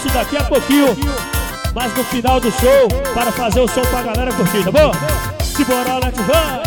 Afonso daqui a pouquinho, mas no final do show, para fazer o som pra galera curtir, tá bom? Simbora, Alex, vai!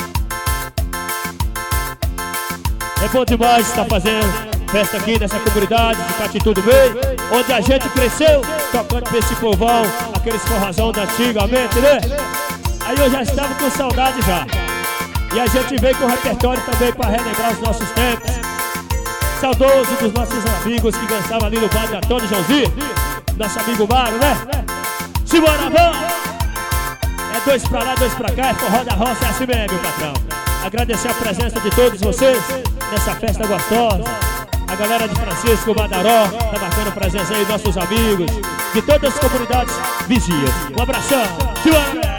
É bom demais estar fazendo festa aqui nessa comunidade de Catitudo Bem, onde a gente cresceu tocando pra esse povão, aqueles forrazão de antigamente, né? Aí eu já estava com saudade já. E a gente veio com o repertório também para relembrar os nossos tempos. Saudoso dos nossos amigos que dançavam ali no bar de Antônio Joãozinho, nosso amigo Mário, né? Simbora, vamos! É dois pra lá, dois pra cá, é forró da roça, é assim mesmo, meu patrão. Agradecer a presença de todos vocês nessa festa gostosa. A galera de Francisco Badaró tá marcando presença aí, nossos amigos de todas as comunidades vizinhas. Um abração, simbora!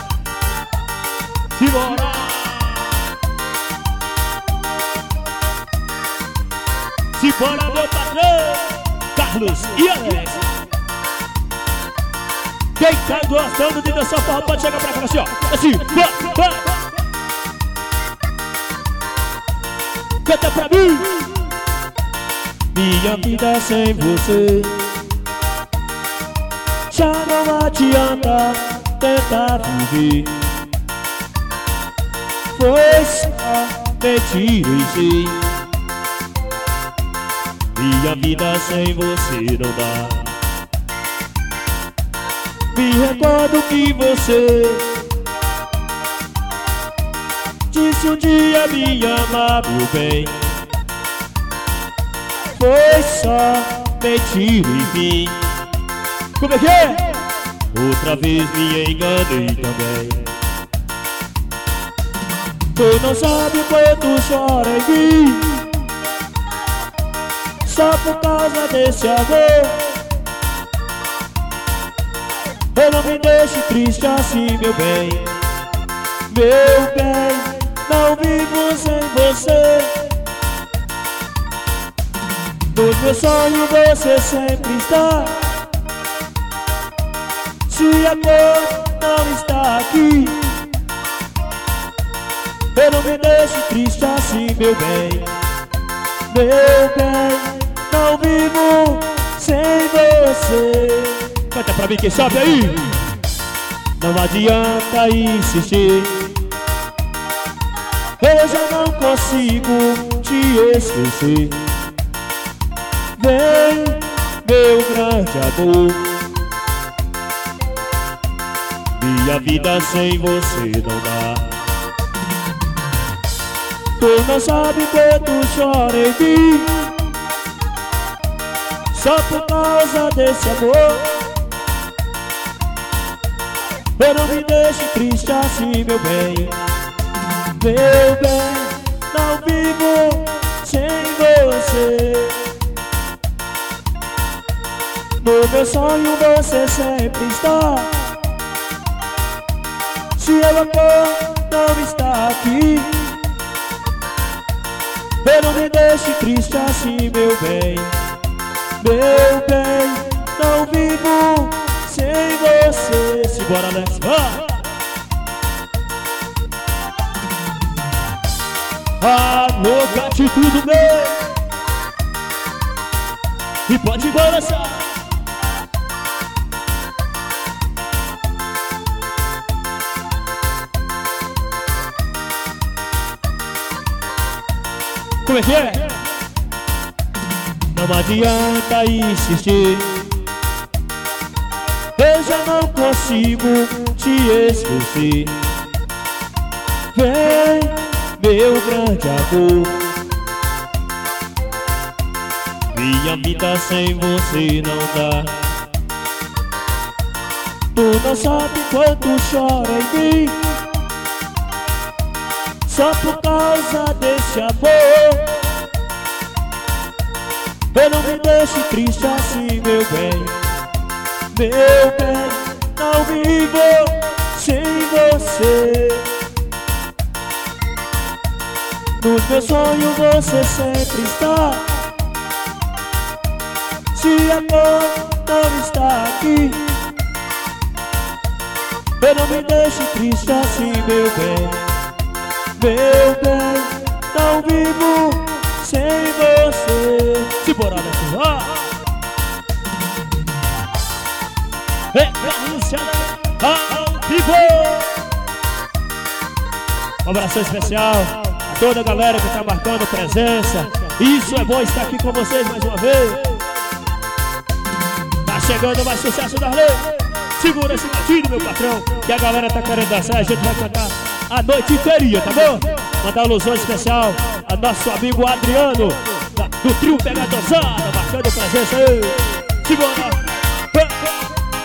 Simbora! Simbora, meu patrão, Carlos e Alex. Quem tá gostando de dançar forró pode chegar pra cá assim, ó. Assim, vai! Canta pra mim! Minha vida sem você, já não adianta tentar viver. Foi só mentira em si. Minha vida sem você não dá. Me recordo que você disse um dia me amar, meu bem. Foi só mentira em mim. Como é que é? Outra vez me enganei também. Tu não sabe quanto chora em mim, só por causa desse amor. Eu não me deixe triste assim, meu bem. Meu bem, não vivo sem você. No meu sonho você sempre está. Se amor não está aqui, eu não me deixe triste assim, meu bem. Meu bem, não vivo sem você. Canta pra mim quem sabe aí. Não adianta insistir, eu já não consigo te esquecer. Vem, meu grande amor. Minha vida sem você não dá. Tu não sabe quanto chora em mim, só por causa desse amor. Eu não me deixe triste assim, meu bem. Meu bem, não vivo sem você. No meu sonho você sempre está. Se o amor não está aqui, eu não me deixe triste assim, meu bem. Meu bem, não vivo sem você. Simbora, Alex, vai! Alô, Catitudo Bem! E pode balançar! Como é que é? Não adianta insistir, eu já não consigo te esquecer. Vem, meu grande amor. Minha vida sem você não dá. Tu não sabe quanto chora em mim, só por causa desse amor. Eu não me deixe triste assim, meu bem. Meu bem, não vivo sem você. No meu sonho você sempre está. Se amor não está aqui, eu não me deixe triste assim, meu bem. Meu bem, não vivo sem você. Simbora, Alex, vai! Um abração especial a toda a galera que tá marcando presença. Isso é bom estar aqui com vocês mais uma vez. Tá chegando mais sucesso da lei. Segura esse gatilho, meu patrão, que a galera tá querendo dançar. A gente vai cantar a noite inteirinha, tá bom? Mandar um alusão especial a nosso amigo Adriano do trio Pega Dançada, marcando presença aí. Simbora!